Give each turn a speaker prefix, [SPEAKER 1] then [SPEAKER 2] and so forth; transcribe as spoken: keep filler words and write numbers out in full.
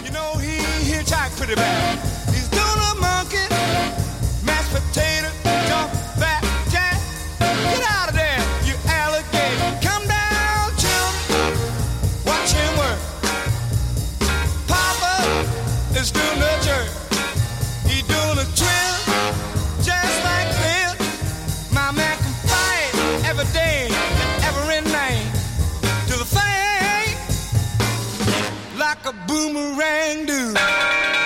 [SPEAKER 1] You know he hitchhiked pretty bad. He's doing a monkey, mashed potato, jump back, jack. Get out of there, you alligator. Come down, children, watch him work. Papa is doing the jerk. He doing a twist, just like this. My man can fight every day and every night. Do the thing like a boomerang do.